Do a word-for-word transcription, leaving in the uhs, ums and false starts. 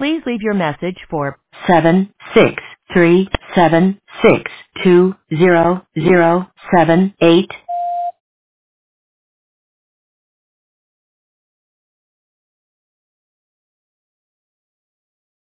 Please leave your message for seven six three seven six two zero zero seven eight.